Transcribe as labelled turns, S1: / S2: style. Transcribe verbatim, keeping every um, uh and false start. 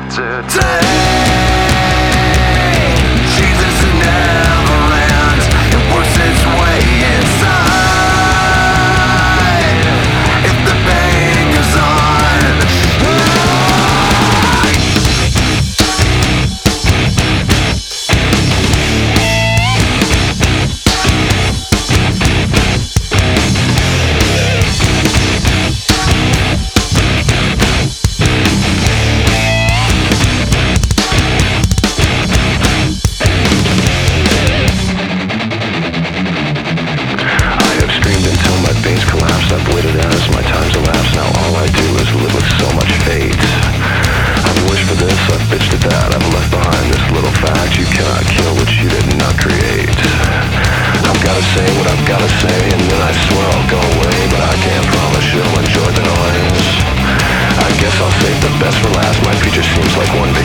S1: of today. Jesus, it never ends. It works its way inside. If the pain goes on, I've waited as my time's elapsed. Now all I do is live with so much fate. I've wished for this, I've bitched at that. I've left behind this little fact: you cannot kill what you did not create. I've gotta say what I've gotta say, and then I swear I'll go away. But I can't promise you'll enjoy the noise. I guess I'll save the best for last. My future seems like one big